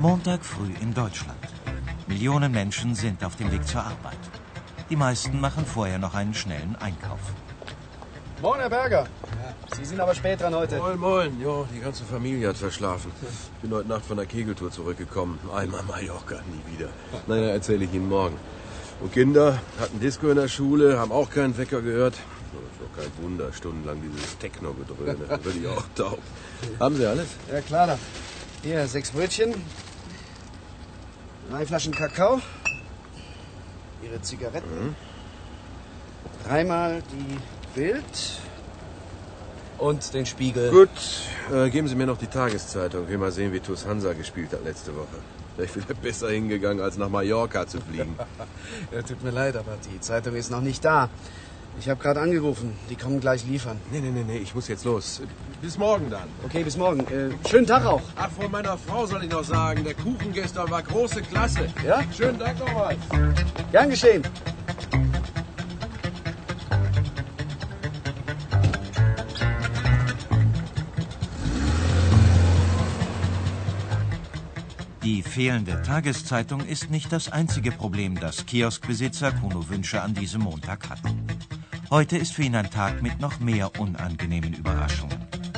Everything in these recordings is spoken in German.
Montag früh in Deutschland. Millionen Menschen sind auf dem Weg zur Arbeit. Die meisten machen vorher noch einen schnellen Einkauf. Moin, Herr Berger. Sie sind aber spät dran heute. Moin, moin. Jo, die ganze Familie hat verschlafen. Ich bin heute Nacht von der Kegeltour zurückgekommen. Einmal Mallorca, nie wieder. Naja, erzähle ich Ihnen morgen. Und Kinder hatten Disco in der Schule, haben auch keinen Wecker gehört. Das ist doch kein Wunder, stundenlang dieses Techno-Gedröhne. Da würde ich auch taub. Haben Sie alles? Ja, klar doch. Hier, 6 Brötchen, 3 Flaschen Kakao, Ihre Zigaretten, 3-mal die Bild und den Spiegel. Gut, geben Sie mir noch die Tageszeitung. Ich will mal sehen, wie TuS Hansa gespielt hat letzte Woche. Wäre ich wieder besser hingegangen, als nach Mallorca zu fliegen. Ja, tut mir leid, aber die Zeitung ist noch nicht da. Ich habe gerade angerufen. Die kommen gleich liefern. Nee, ich muss jetzt los. Bis morgen dann. Okay, bis morgen. Schönen Tag auch. Ach, von meiner Frau soll ich noch sagen, der Kuchen gestern war große Klasse. Ja? Schönen Dank nochmal. Gern geschehen. Die fehlende Tageszeitung ist nicht das einzige Problem, das Kioskbesitzer Kuno Wünsche an diesem Montag hat. Heute ist für ihn ein Tag mit noch mehr unangenehmen Überraschungen.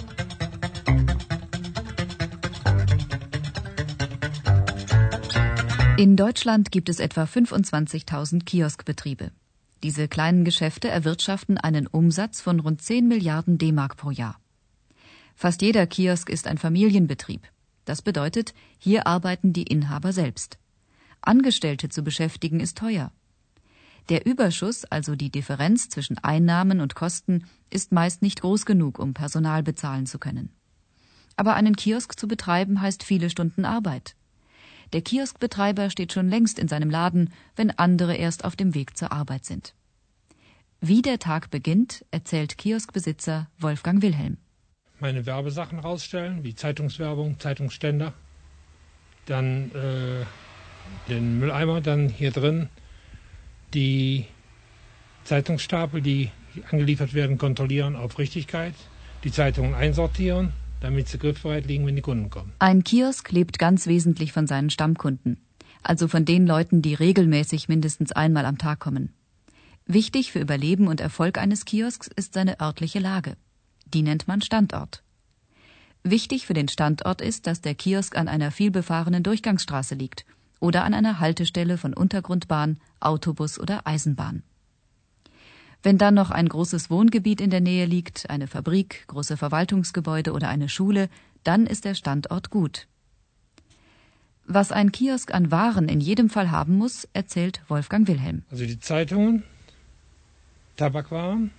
In Deutschland gibt es etwa 25.000 Kioskbetriebe. Diese kleinen Geschäfte erwirtschaften einen Umsatz von rund 10 Milliarden D-Mark pro Jahr. Fast jeder Kiosk ist ein Familienbetrieb. Das bedeutet, hier arbeiten die Inhaber selbst. Angestellte zu beschäftigen ist teuer. Der Überschuss, also die Differenz zwischen Einnahmen und Kosten, ist meist nicht groß genug, um Personal bezahlen zu können. Aber einen Kiosk zu betreiben heißt viele Stunden Arbeit. Der Kioskbetreiber steht schon längst in seinem Laden, wenn andere erst auf dem Weg zur Arbeit sind. Wie der Tag beginnt, erzählt Kioskbesitzer Wolfgang Wilhelm. Meine Werbesachen rausstellen, wie Zeitungswerbung, Zeitungsständer, dann den Mülleimer, dann hier drin die Zeitungsstapel, die angeliefert werden, kontrollieren auf Richtigkeit, die Zeitungen einsortieren, damit sie griffbereit liegen, wenn die Kunden kommen. Ein Kiosk lebt ganz wesentlich von seinen Stammkunden, also von den Leuten, die regelmäßig mindestens einmal am Tag kommen. Wichtig für Überleben und Erfolg eines Kiosks ist seine örtliche Lage. Die nennt man Standort. Wichtig für den Standort ist, dass der Kiosk an einer vielbefahrenen Durchgangsstraße liegt oder an einer Haltestelle von Untergrundbahn, Autobus oder Eisenbahn. Wenn dann noch ein großes Wohngebiet in der Nähe liegt, eine Fabrik, große Verwaltungsgebäude oder eine Schule, dann ist der Standort gut. Was ein Kiosk an Waren in jedem Fall haben muss, erzählt Wolfgang Wilhelm. Also die Zeitungen, Tabakwaren,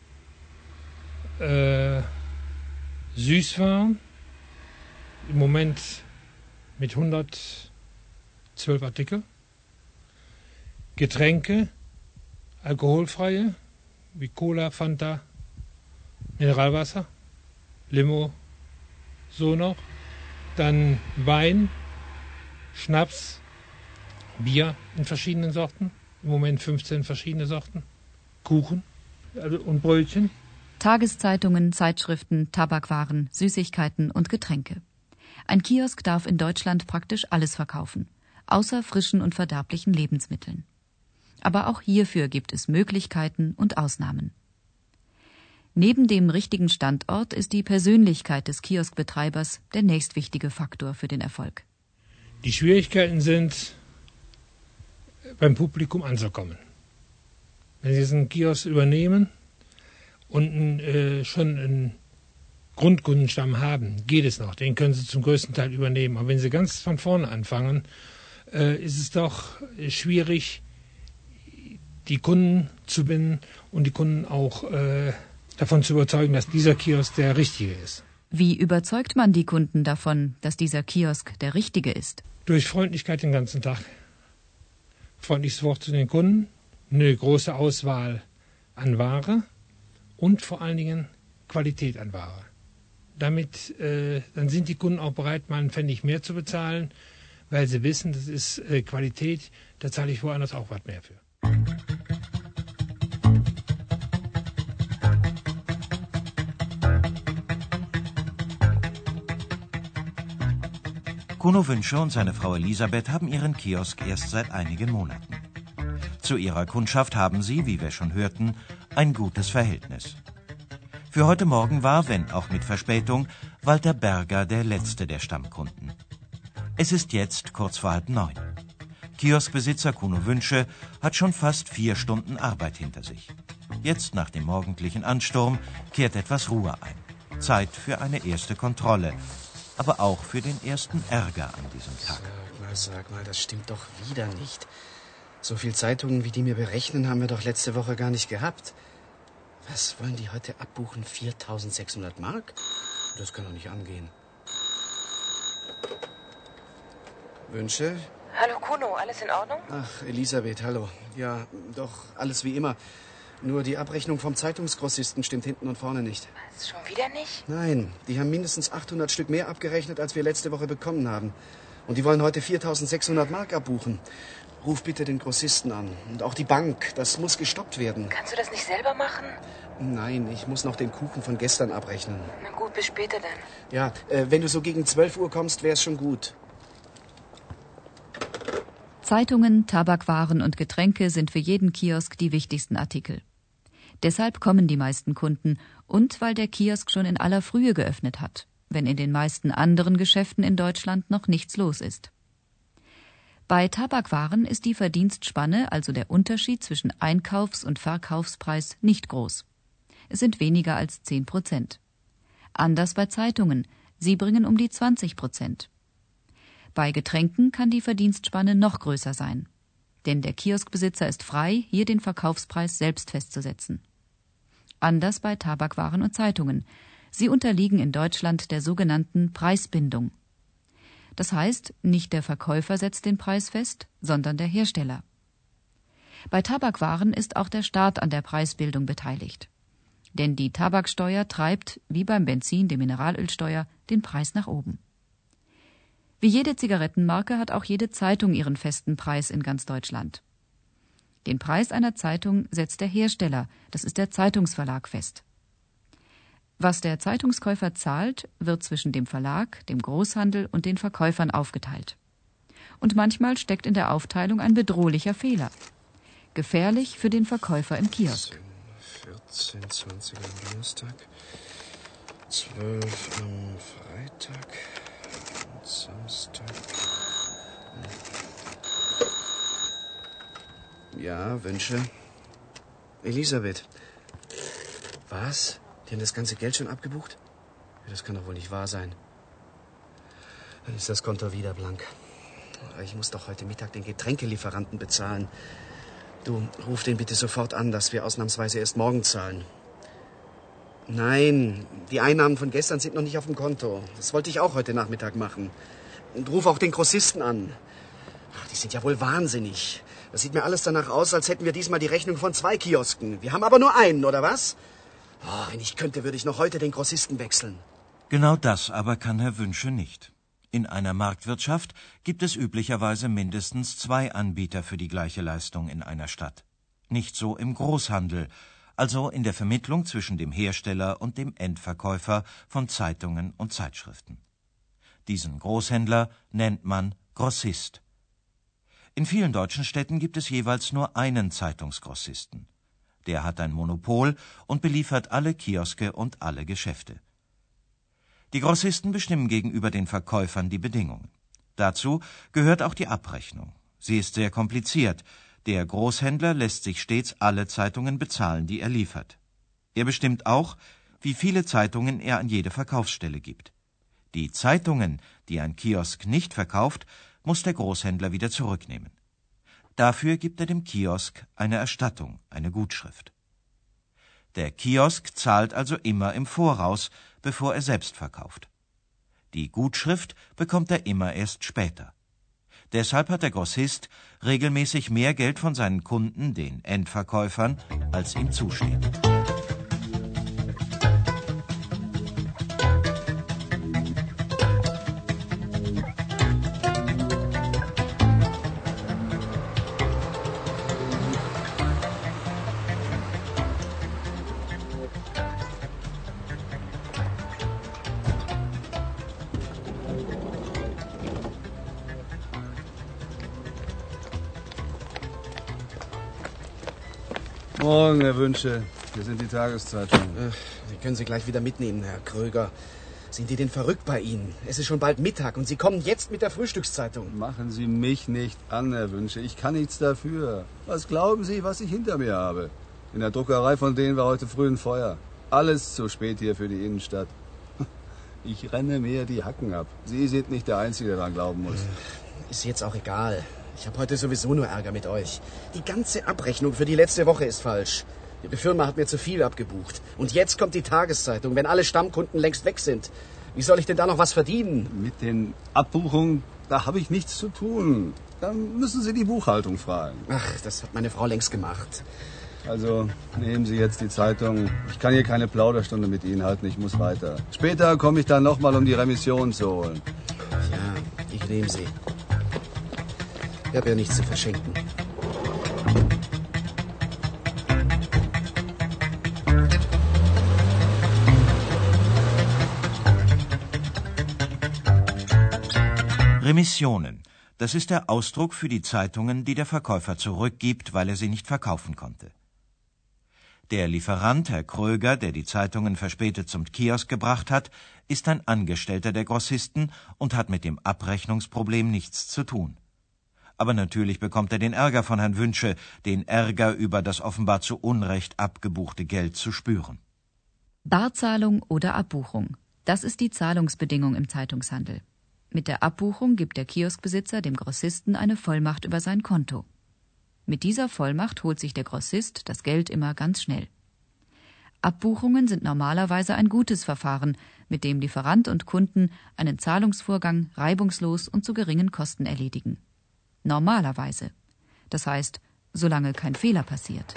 Süßwaren, im Moment mit 112 Artikel, Getränke, alkoholfreie, wie Cola, Fanta, Mineralwasser, Limo, so noch, dann Wein, Schnaps, Bier in verschiedenen Sorten, im Moment 15 verschiedene Sorten, Kuchen und Brötchen. Tageszeitungen, Zeitschriften, Tabakwaren, Süßigkeiten und Getränke. Ein Kiosk darf in Deutschland praktisch alles verkaufen, außer frischen und verderblichen Lebensmitteln. Aber auch hierfür gibt es Möglichkeiten und Ausnahmen. Neben dem richtigen Standort ist die Persönlichkeit des Kioskbetreibers der nächstwichtige Faktor für den Erfolg. Die Schwierigkeiten sind, beim Publikum anzukommen. Wenn Sie diesen Kiosk übernehmen und schon einen Grundkundenstamm haben, geht es noch. Den können Sie zum größten Teil übernehmen. Aber wenn Sie ganz von vorne anfangen, ist es doch schwierig, die Kunden zu binden und die Kunden auch davon zu überzeugen, dass dieser Kiosk der richtige ist. Wie überzeugt man die Kunden davon, dass dieser Kiosk der richtige ist? Durch Freundlichkeit den ganzen Tag. Freundliches Wort zu den Kunden, eine große Auswahl an Ware und vor allen Dingen Qualität an Ware. Damit dann sind die Kunden auch bereit, mal einen Pfennig mehr zu bezahlen, weil sie wissen, das ist Qualität, da zahle ich woanders auch was mehr für. Kuno Wünsche und seine Frau Elisabeth haben ihren Kiosk erst seit einigen Monaten. Zu ihrer Kundschaft haben sie, wie wir schon hörten, ein gutes Verhältnis. Für heute Morgen war, wenn auch mit Verspätung, Walter Berger der letzte der Stammkunden. Es ist jetzt kurz vor 8:30. Kioskbesitzer Kuno Wünsche hat schon fast 4 Stunden Arbeit hinter sich. Jetzt, nach dem morgendlichen Ansturm, kehrt etwas Ruhe ein. Zeit für eine erste Kontrolle, aber auch für den ersten Ärger an diesem Tag. Sag mal, das stimmt doch wieder nicht. So viel Zeitungen, wie die mir berechnen, haben wir doch letzte Woche gar nicht gehabt. Was wollen die heute abbuchen? 4.600 Mark? Das kann doch nicht angehen. Wünsche? Hallo Kuno, alles in Ordnung? Ach, Elisabeth, hallo. Ja, doch, alles wie immer. Nur die Abrechnung vom Zeitungsgrossisten stimmt hinten und vorne nicht. Was, schon wieder nicht? Nein, die haben mindestens 800 Stück mehr abgerechnet, als wir letzte Woche bekommen haben. Und die wollen heute 4.600 Mark abbuchen. Ruf bitte den Grossisten an. Und auch die Bank. Das muss gestoppt werden. Kannst du das nicht selber machen? Nein, ich muss noch den Kuchen von gestern abrechnen. Na gut, bis später dann. Ja, wenn du so gegen 12 Uhr kommst, wär's schon gut. Zeitungen, Tabakwaren und Getränke sind für jeden Kiosk die wichtigsten Artikel. Deshalb kommen die meisten Kunden und weil der Kiosk schon in aller Frühe geöffnet hat, wenn in den meisten anderen Geschäften in Deutschland noch nichts los ist. Bei Tabakwaren ist die Verdienstspanne, also der Unterschied zwischen Einkaufs- und Verkaufspreis, nicht groß. Es sind weniger als 10%. Anders bei Zeitungen, sie bringen um die 20%. Bei Getränken kann die Verdienstspanne noch größer sein. Denn der Kioskbesitzer ist frei, hier den Verkaufspreis selbst festzusetzen. Anders bei Tabakwaren und Zeitungen. Sie unterliegen in Deutschland der sogenannten Preisbindung. Das heißt, nicht der Verkäufer setzt den Preis fest, sondern der Hersteller. Bei Tabakwaren ist auch der Staat an der Preisbildung beteiligt. Denn die Tabaksteuer treibt, wie beim Benzin die Mineralölsteuer, den Preis nach oben. Wie jede Zigarettenmarke hat auch jede Zeitung ihren festen Preis in ganz Deutschland. Den Preis einer Zeitung setzt der Hersteller, das ist der Zeitungsverlag, fest. Was der Zeitungskäufer zahlt, wird zwischen dem Verlag, dem Großhandel und den Verkäufern aufgeteilt. Und manchmal steckt in der Aufteilung ein bedrohlicher Fehler. Gefährlich für den Verkäufer im Kiosk. 14, 20 am Donnerstag, 12 am Freitag und Samstag. Ja, Wünsche. Elisabeth. Was? Die haben das ganze Geld schon abgebucht? Das kann doch wohl nicht wahr sein. Dann ist das Konto wieder blank. Ich muss doch heute Mittag den Getränkelieferanten bezahlen. Du, ruf den bitte sofort an, dass wir ausnahmsweise erst morgen zahlen. Nein, die Einnahmen von gestern sind noch nicht auf dem Konto. Das wollte ich auch heute Nachmittag machen. Und ruf auch den Grossisten an. Ach, die sind ja wohl wahnsinnig. Das sieht mir alles danach aus, als hätten wir diesmal die Rechnung von 2 Kiosken. Wir haben aber nur einen, oder was? Oh, wenn ich könnte, würde ich noch heute den Grossisten wechseln. Genau das aber kann Herr Wünsche nicht. In einer Marktwirtschaft gibt es üblicherweise mindestens 2 Anbieter für die gleiche Leistung in einer Stadt. Nicht so im Großhandel, also in der Vermittlung zwischen dem Hersteller und dem Endverkäufer von Zeitungen und Zeitschriften. Diesen Großhändler nennt man Grossist. In vielen deutschen Städten gibt es jeweils nur einen Zeitungsgrossisten. Der hat ein Monopol und beliefert alle Kioske und alle Geschäfte. Die Grossisten bestimmen gegenüber den Verkäufern die Bedingungen. Dazu gehört auch die Abrechnung. Sie ist sehr kompliziert. Der Großhändler lässt sich stets alle Zeitungen bezahlen, die er liefert. Er bestimmt auch, wie viele Zeitungen er an jede Verkaufsstelle gibt. Die Zeitungen, die ein Kiosk nicht verkauft, muss der Großhändler wieder zurücknehmen. Dafür gibt er dem Kiosk eine Erstattung, eine Gutschrift. Der Kiosk zahlt also immer im Voraus, bevor er selbst verkauft. Die Gutschrift bekommt er immer erst später. Deshalb hat der Grossist regelmäßig mehr Geld von seinen Kunden, den Endverkäufern, als ihm zusteht. Morgen, Herr Wünsche. Hier sind die Tageszeitungen. Die können Sie gleich wieder mitnehmen, Herr Kröger. Sind die denn verrückt bei Ihnen? Es ist schon bald Mittag und Sie kommen jetzt mit der Frühstückszeitung. Machen Sie mich nicht an, Herr Wünsche. Ich kann nichts dafür. Was glauben Sie, was ich hinter mir habe? In der Druckerei von denen war heute früh ein Feuer. Alles zu spät hier für die Innenstadt. Ich renne mir die Hacken ab. Sie sind nicht der Einzige, der daran glauben muss. Ist jetzt auch egal. Ich habe heute sowieso nur Ärger mit euch. Die ganze Abrechnung für die letzte Woche ist falsch. Ihre Firma hat mir zu viel abgebucht. Und jetzt kommt die Tageszeitung, wenn alle Stammkunden längst weg sind. Wie soll ich denn da noch was verdienen? Mit den Abbuchungen, da habe ich nichts zu tun. Dann müssen Sie die Buchhaltung fragen. Ach, das hat meine Frau längst gemacht. Also nehmen Sie jetzt die Zeitung. Ich kann hier keine Plauderstunde mit Ihnen halten, ich muss weiter. Später komme ich dann nochmal, um die Remission zu holen. Ja, ich nehme sie. Ich habe ja nichts zu verschenken. Remissionen. Das ist der Ausdruck für die Zeitungen, die der Verkäufer zurückgibt, weil er sie nicht verkaufen konnte. Der Lieferant, Herr Kröger, der die Zeitungen verspätet zum Kiosk gebracht hat, ist ein Angestellter der Grossisten und hat mit dem Abrechnungsproblem nichts zu tun. Aber natürlich bekommt er den Ärger von Herrn Wünsche, den Ärger über das offenbar zu Unrecht abgebuchte Geld zu spüren. Barzahlung oder Abbuchung. Das ist die Zahlungsbedingung im Zeitungshandel. Mit der Abbuchung gibt der Kioskbesitzer dem Grossisten eine Vollmacht über sein Konto. Mit dieser Vollmacht holt sich der Grossist das Geld immer ganz schnell. Abbuchungen sind normalerweise ein gutes Verfahren, mit dem Lieferant und Kunden einen Zahlungsvorgang reibungslos und zu geringen Kosten erledigen. Normalerweise. Das heißt, solange kein Fehler passiert.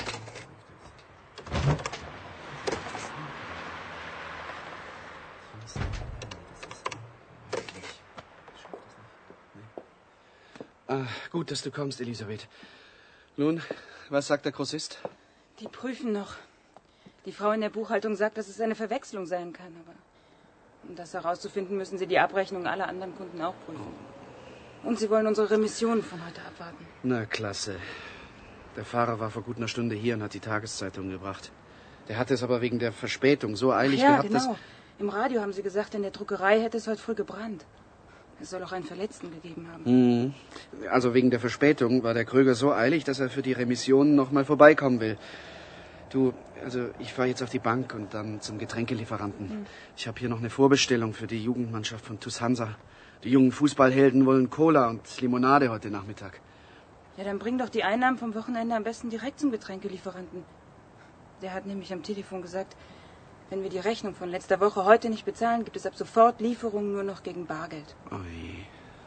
Gut, dass du kommst, Elisabeth. Nun, was sagt der Grossist? Die prüfen noch. Die Frau in der Buchhaltung sagt, dass es eine Verwechslung sein kann, aber um das herauszufinden, müssen sie die Abrechnung aller anderen Kunden auch prüfen. Und sie wollen unsere Remission von heute abwarten. Na, klasse. Der Fahrer war vor gut einer Stunde hier und hat die Tageszeitung gebracht. Der hatte es aber wegen der Verspätung so eilig ja, gehabt, genau. Im Radio haben sie gesagt, in der Druckerei hätte es heute früh gebrannt. Es soll auch einen Verletzten gegeben haben. Also wegen der Verspätung war der Kröger so eilig, dass er für die Remission noch mal vorbeikommen will. Du, also ich fahre jetzt auf die Bank und dann zum Getränkelieferanten. Ich habe hier noch eine Vorbestellung für die Jugendmannschaft von TuS Hansa. Die jungen Fußballhelden wollen Cola und Limonade heute Nachmittag. Ja, dann bring doch die Einnahmen vom Wochenende am besten direkt zum Getränkelieferanten. Der hat nämlich am Telefon gesagt, wenn wir die Rechnung von letzter Woche heute nicht bezahlen, gibt es ab sofort Lieferungen nur noch gegen Bargeld. Oh je.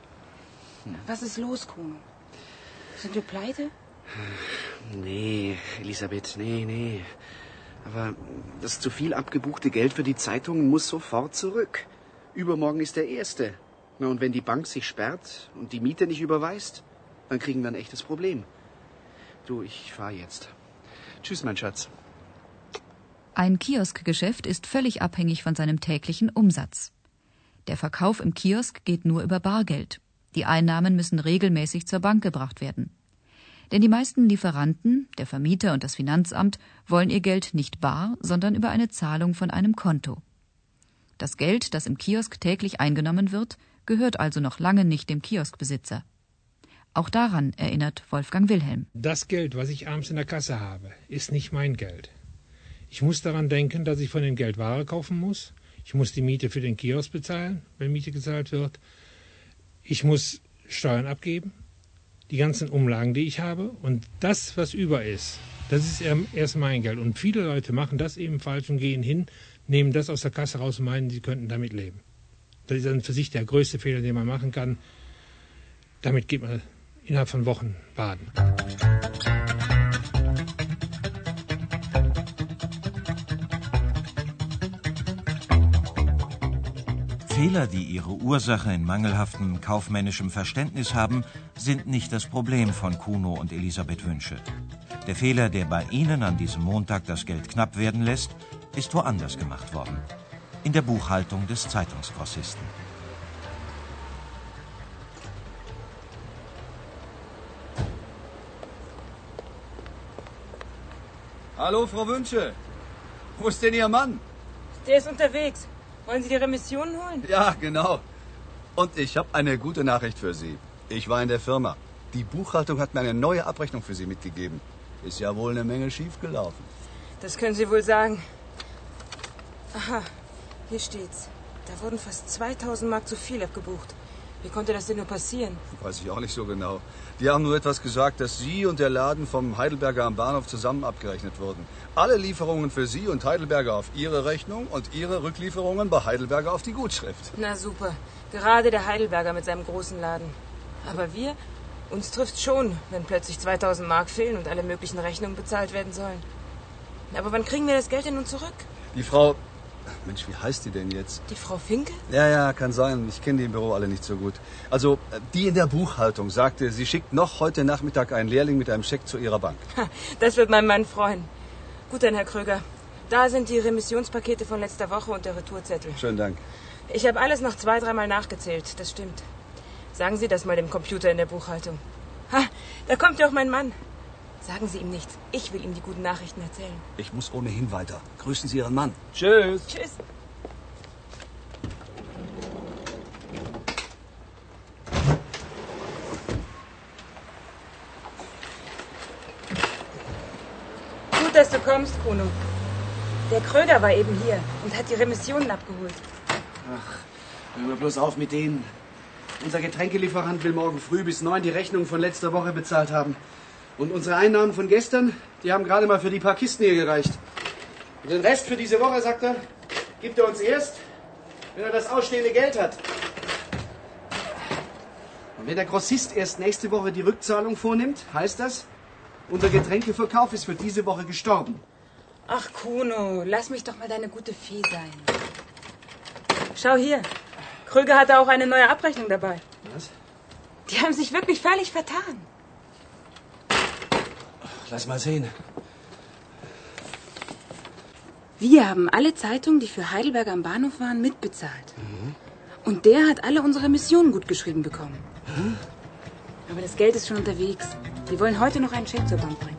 Was ist los, Kuno? Sind wir pleite? Nee, Elisabeth, nee. Aber das zu viel abgebuchte Geld für die Zeitungen muss sofort zurück. Übermorgen ist der 1. Na, und wenn die Bank sich sperrt und die Miete nicht überweist, dann kriegen wir ein echtes Problem. Du, ich fahre jetzt. Tschüss, mein Schatz. Ein Kioskgeschäft ist völlig abhängig von seinem täglichen Umsatz. Der Verkauf im Kiosk geht nur über Bargeld. Die Einnahmen müssen regelmäßig zur Bank gebracht werden. Denn die meisten Lieferanten, der Vermieter und das Finanzamt wollen ihr Geld nicht bar, sondern über eine Zahlung von einem Konto. Das Geld, das im Kiosk täglich eingenommen wird, gehört also noch lange nicht dem Kioskbesitzer. Auch daran erinnert Wolfgang Wilhelm. Das Geld, was ich abends in der Kasse habe, ist nicht mein Geld. Ich muss daran denken, dass ich von dem Geld Ware kaufen muss. Ich muss die Miete für den Kiosk bezahlen, wenn Miete gezahlt wird. Ich muss Steuern abgeben, die ganzen Umlagen, die ich habe. Und das, was über ist, das ist erst mein Geld. Und viele Leute machen das eben falsch und gehen hin, nehmen das aus der Kasse raus und meinen, sie könnten damit leben. Das ist dann für sich der größte Fehler, den man machen kann. Damit geht man innerhalb von Wochen baden. Fehler, die ihre Ursache in mangelhaftem kaufmännischem Verständnis haben, sind nicht das Problem von Kuno und Elisabeth Wünsche. Der Fehler, der bei ihnen an diesem Montag das Geld knapp werden lässt, ist woanders gemacht worden. In der Buchhaltung des Zeitungsgrossisten. Hallo, Frau Wünsche. Wo ist denn Ihr Mann? Der ist unterwegs. Wollen Sie die Remissionen holen? Ja, genau. Und ich habe eine gute Nachricht für Sie. Ich war in der Firma. Die Buchhaltung hat mir eine neue Abrechnung für Sie mitgegeben. Ist ja wohl eine Menge schiefgelaufen. Das können Sie wohl sagen. Aha, hier steht's. Da wurden fast 2000 Mark zu viel abgebucht. Wie konnte das denn nur passieren? Weiß ich auch nicht so genau. Die haben nur etwas gesagt, dass Sie und der Laden vom Heidelberger am Bahnhof zusammen abgerechnet wurden. Alle Lieferungen für Sie und Heidelberger auf Ihre Rechnung und Ihre Rücklieferungen bei Heidelberger auf die Gutschrift. Na super. Gerade der Heidelberger mit seinem großen Laden. Aber uns trifft's schon, wenn plötzlich 2000 Mark fehlen und alle möglichen Rechnungen bezahlt werden sollen. Aber wann kriegen wir das Geld denn nun zurück? Die Frau... Mensch, wie heißt die denn jetzt? Die Frau Finke? Ja, kann sein. Ich kenne die im Büro alle nicht so gut. Also, die in der Buchhaltung sagte, sie schickt noch heute Nachmittag einen Lehrling mit einem Scheck zu ihrer Bank. Ha, das wird mein Mann freuen. Gut dann, Herr Kröger. Da sind die Remissionspakete von letzter Woche und der Retourzzettel. Schönen Dank. Ich habe alles noch 2-3 Mal nachgezählt. Das stimmt. Sagen Sie das mal dem Computer in der Buchhaltung. Ha, da kommt ja auch mein Mann. Sagen Sie ihm nichts. Ich will ihm die guten Nachrichten erzählen. Ich muss ohnehin weiter. Grüßen Sie Ihren Mann. Tschüss. Tschüss. Gut, dass du kommst, Kuno. Der Kröger war eben hier und hat die Remissionen abgeholt. Ach, hör mal bloß auf mit denen. Unser Getränkelieferant will morgen früh bis 9 die Rechnung von letzter Woche bezahlt haben. Und unsere Einnahmen von gestern, die haben gerade mal für die paar Kisten hier gereicht. Und den Rest für diese Woche, sagt er, gibt er uns erst, wenn er das ausstehende Geld hat. Und wenn der Grossist erst nächste Woche die Rückzahlung vornimmt, heißt das, unser Getränkeverkauf ist für diese Woche gestorben. Ach, Kuno, lass mich doch mal deine gute Fee sein. Schau hier. Kröger hatte auch eine neue Abrechnung dabei. Was? Die haben sich wirklich völlig vertan. Lass mal sehen. Wir haben alle Zeitungen, die für Heidelberger am Bahnhof waren, mitbezahlt. Mhm. Und der hat alle unsere Missionen gut geschrieben bekommen. Mhm. Aber das Geld ist schon unterwegs. Wir wollen heute noch einen Scheck zur Bank bringen.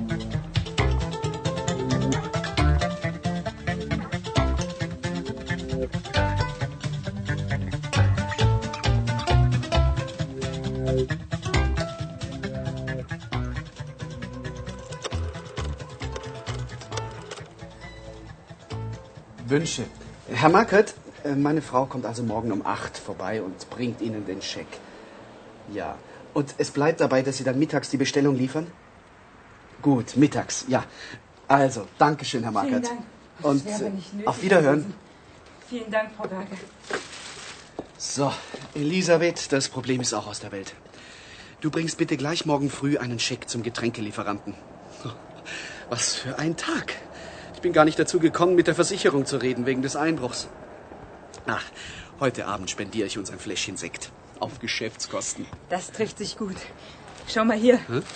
Wünsche. Herr Markert, meine Frau kommt also morgen um 8 vorbei und bringt Ihnen den Scheck. Ja. Und es bleibt dabei, dass Sie dann mittags die Bestellung liefern? Gut, mittags, ja. Also, Dankeschön, Herr Markert. Vielen Dank. Und Das wäre nicht nötig auf Wiederhören. gewesen. Vielen Dank, Frau Berger. So, Elisabeth, das Problem ist auch aus der Welt. Du bringst bitte gleich morgen früh einen Scheck zum Getränkelieferanten. Was für ein Tag. Ich bin gar nicht dazu gekommen, mit der Versicherung zu reden, wegen des Einbruchs. Ach, heute Abend spendiere ich uns ein Fläschchen Sekt. Auf Geschäftskosten. Das trifft sich gut. Schau mal hier. Hm?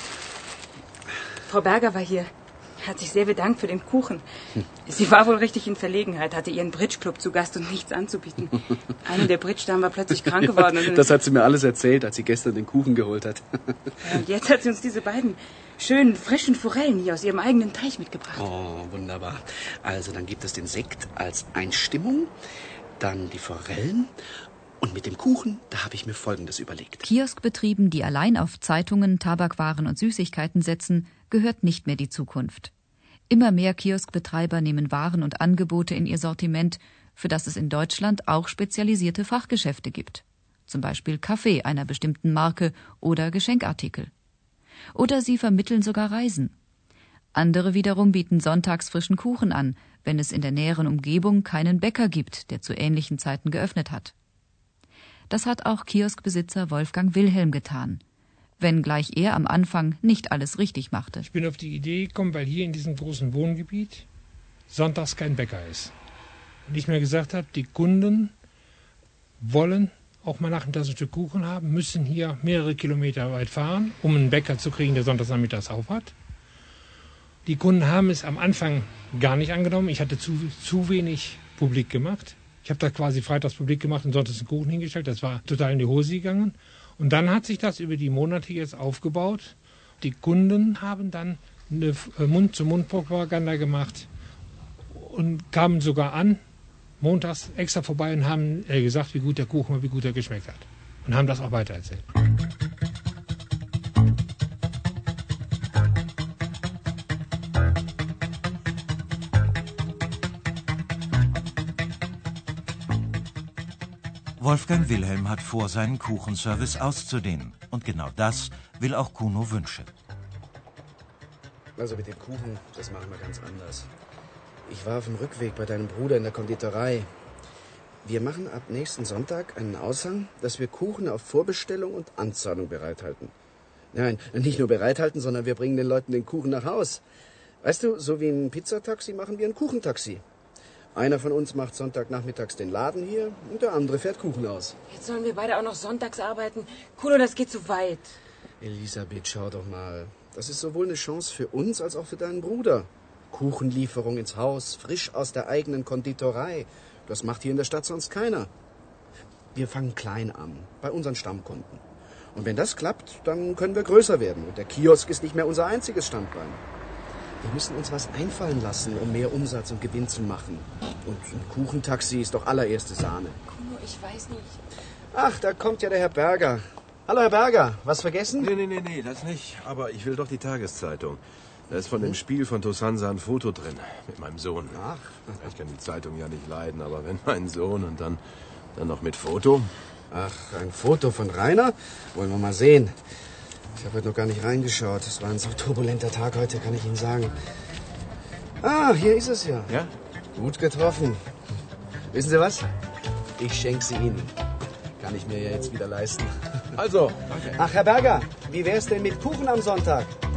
Frau Berger war hier. Hat sich sehr bedankt für den Kuchen. Sie war wohl richtig in Verlegenheit, hatte ihren Bridge-Club zu Gast und nichts anzubieten. Eine der Bridge-Damen war plötzlich krank geworden. Und das hat sie mir alles erzählt, als sie gestern den Kuchen geholt hat. Ja, und jetzt hat sie uns diese beiden schönen, frischen Forellen hier aus ihrem eigenen Teich mitgebracht. Oh, wunderbar. Also, dann gibt es den Sekt als Einstimmung, dann die Forellen und mit dem Kuchen, da habe ich mir Folgendes überlegt. Kioskbetrieben, die allein auf Zeitungen, Tabakwaren und Süßigkeiten setzen, gehört nicht mehr die Zukunft. Immer mehr Kioskbetreiber nehmen Waren und Angebote in ihr Sortiment, für das es in Deutschland auch spezialisierte Fachgeschäfte gibt. Zum Beispiel Kaffee einer bestimmten Marke oder Geschenkartikel. Oder sie vermitteln sogar Reisen. Andere wiederum bieten sonntags frischen Kuchen an, wenn es in der näheren Umgebung keinen Bäcker gibt, der zu ähnlichen Zeiten geöffnet hat. Das hat auch Kioskbesitzer Wolfgang Wilhelm getan, wenngleich er am Anfang nicht alles richtig machte. Ich bin auf die Idee gekommen, weil hier in diesem großen Wohngebiet sonntags kein Bäcker ist. Und ich mir gesagt habe, die Kunden wollen auch mal nachmittags ein Stück Kuchen haben, müssen hier mehrere Kilometer weit fahren, um einen Bäcker zu kriegen, der sonntags nachmittags auf hat. Die Kunden haben es am Anfang gar nicht angenommen. Ich hatte zu wenig publik gemacht. Ich habe da quasi freitags publik gemacht und sonntags einen Kuchen hingestellt. Das war total in die Hose gegangen. Und dann hat sich das über die Monate jetzt aufgebaut. Die Kunden haben dann eine Mund-zu-Mund-Propaganda gemacht und kamen sogar an, montags extra vorbei und haben gesagt, wie gut der Kuchen war, wie gut er geschmeckt hat. Und haben das auch weitererzählt. Wolfgang Wilhelm hat vor, seinen Kuchenservice auszudehnen. Und genau das will auch Kuno Wünsche. Also mit dem Kuchen, das machen wir ganz anders. Ich war auf dem Rückweg bei deinem Bruder in der Konditorei. Wir machen ab nächsten Sonntag einen Aushang, dass wir Kuchen auf Vorbestellung und Anzahlung bereithalten. Nein, nicht nur bereithalten, sondern wir bringen den Leuten den Kuchen nach Haus. Weißt du, so wie ein Pizzataxi machen wir ein Kuchentaxi. Einer von uns macht Sonntagnachmittags den Laden hier und der andere fährt Kuchen aus. Jetzt sollen wir beide auch noch sonntags arbeiten. Kuno, das geht zu weit. Elisabeth, schau doch mal. Das ist sowohl eine Chance für uns als auch für deinen Bruder. Kuchenlieferung ins Haus, frisch aus der eigenen Konditorei. Das macht hier in der Stadt sonst keiner. Wir fangen klein an, bei unseren Stammkunden. Und wenn das klappt, dann können wir größer werden. Und der Kiosk ist nicht mehr unser einziges Standbein. Wir müssen uns was einfallen lassen, um mehr Umsatz und Gewinn zu machen. Und ein Kuchentaxi ist doch allererste Sahne. Kuno, ich weiß nicht. Ach, da kommt ja der Herr Berger. Hallo, Herr Berger. Was vergessen? Nee, das nicht. Aber ich will doch die Tageszeitung. Da ist von dem Spiel von Tosansa ein Foto drin. Mit meinem Sohn. Ach. Ich kann die Zeitung ja nicht leiden, aber wenn mein Sohn und dann noch mit Foto. Ach, ein Foto von Rainer? Wollen wir mal sehen. Ich habe heute noch gar nicht reingeschaut. Es war ein so turbulenter Tag heute, kann ich Ihnen sagen. Ah, hier ist es ja. Ja? Gut getroffen. Wissen Sie was? Ich schenke sie Ihnen. Kann ich mir ja jetzt wieder leisten. Also, danke. Ach, Herr Berger, wie wär's denn mit Kuchen am Sonntag?